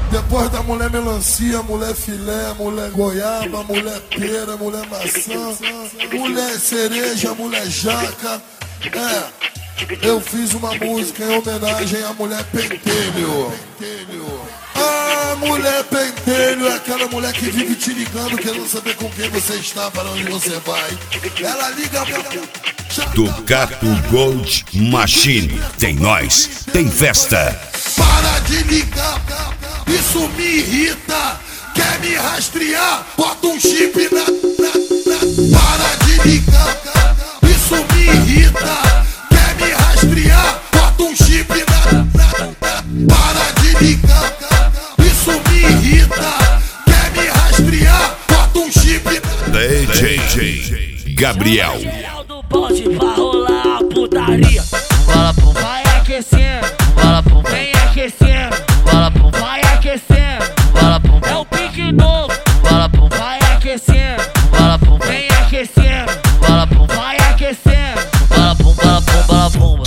Depois da mulher melancia, mulher filé, mulher goiaba, mulher pera, mulher maçã, mulher cereja, mulher jaca. Eu fiz uma música em homenagem à mulher pentelho. A mulher pentelho é aquela mulher que vive te ligando, querendo saber com quem você está, para onde você vai. Ela liga pra... Ducato Gold Machine. Tem nós, tem festa. Para de ligar, isso me irrita. Quer me rastrear? Bota um chip na... Para de ligar, isso me irrita. Quer me rastrear? Bota um chip na... Para de ligar, isso me irrita. Quer me rastrear? Bota um chip na... DJ Gabriel. Pode pra rolar a putaria. Bola pum, vai aquecendo. Bola pum, vem aquecendo. Bola pum, vai aquecendo. Bola pum, é o pique novo. Bola pum, vai aquecendo. Bola pum, vem aquecendo. Bola pum, vai aquecendo. Bola pum, bola pum, bola pum.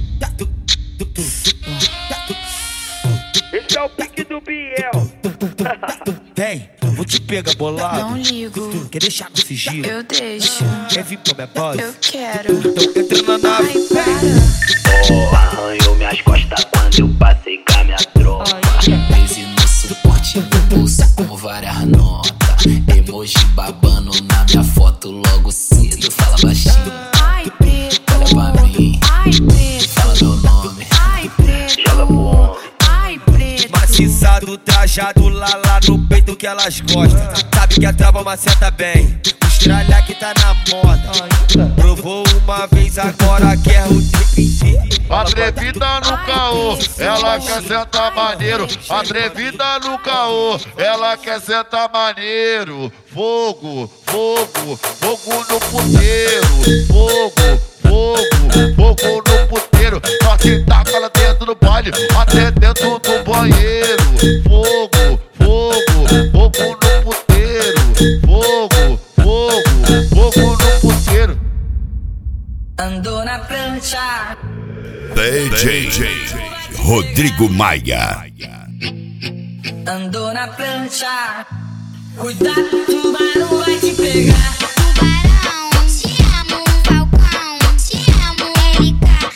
Esse é o pique do Biel. Vem, vou te pegar bolado. Não ligo. Quer deixar com sigilo? Eu deixo. Quer vir pra minha base? Eu quero. Então entra na nave. Ai, para. Arranhou minhas costas quando eu passei com a minha tropa. Crazy no suporte do bolso com várias notas. Emoji babando na minha foto logo cedo. Fala baixinho, Ai, preto. olha pra mim. Ai, preto. Fala meu nome. Ai, preto. Joga pro homem. Ai, preto. Maciçado, trajado lá no peito que elas gostam. Sabe que a trava maceta bem. Estralha que tá na moda. Provou uma vez, agora quer o tempo inteiro. Atrevida no caô, ela quer sentar maneiro. Atrevida no caô, ela quer sentar maneiro. Fogo, fogo, fogo no puteiro. Fogo, fogo, fogo no puteiro. Só que taca ela dentro do baile, até dentro do banheiro. Fogo, fogo, fogo no puteiro. Fogo, fogo, fogo no puteiro. Andou na prancha. DJ Rodrigo Maia. Andou na prancha. Cuidado, o tubarão vai te pegar. Tubarão, te amo, Falcão, te amo, Erika.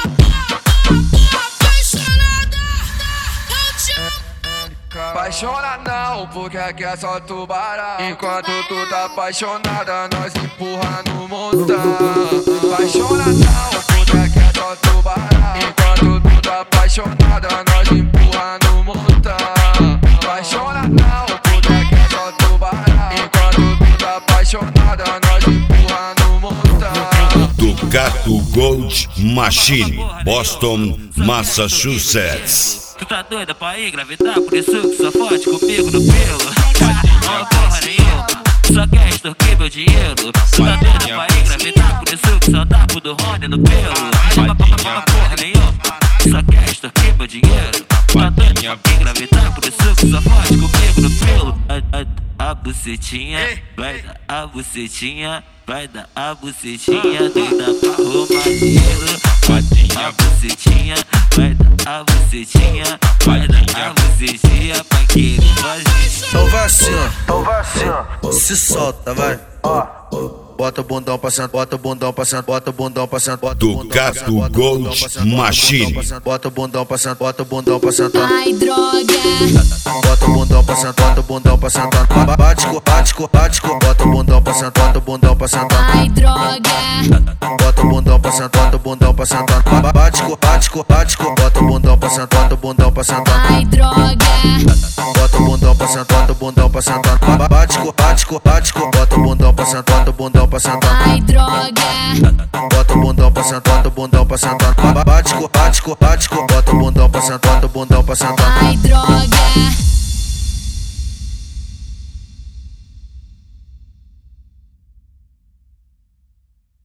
Apaixona não, porque aqui é só tubarão. Enquanto tu tá apaixonada, nós empurra no montão. Apaixona não, porque aqui é só tubarão. Enquanto tu tá apaixonada, nós empurra no montão. Apaixona não, porque aqui é só tubarão. Enquanto tu tá apaixonada, nós empurra no montão. Ducato Gold Machine, Boston, Massachusetts. Tu tá doida pra engravidar, por isso que só fode comigo no pelo. Não porra nenhuma, só quer extorquir meu dinheiro. Tu tá doida pra engravidar, por isso que só dá pro do Rony no pelo. Porra nenhuma, só quer extorquir meu dinheiro. Tu tá doida pra engravidar, por isso que só fode comigo no pelo. A bucetinha, vai dar a bucetinha. Vai dar a bucetinha, doida pra roubar dinheiro. A bucetinha, vai dar a bucetinha. Vai dar a bucetinha pra querer fazer. Então vai assim, ó. Se solta, vai. Bota o bundão pra sentar, bota o bundão pra sentar, bota o bundão pra sentar, bota o bundão pra sentar. Ducato Gold Machine. Bota o bundão pra sentar, bota o bundão pra sentar. Ai, droga. Bota o bundão pra sentar, bota o bundão pra sentar. Bate, bota o bundão pra sentar, bota o bundão pra sentar. Ai, droga. Bota o bundão pra sentar, bota o bundão pra sentar. Bate, bota o bundão pra sentar, bota o bundão pra sentar. Ai, droga. Bota o bundão pra sentar, bota o bundão pra sentar. Bate, bota o bundão pra sentar, bota o bundão pra sentar. Ai, droga. Bota o bundão pra sentar, bota o bundão pra sentar. Bate, bota o bundão pra sentar, bota o bundão pra sentar.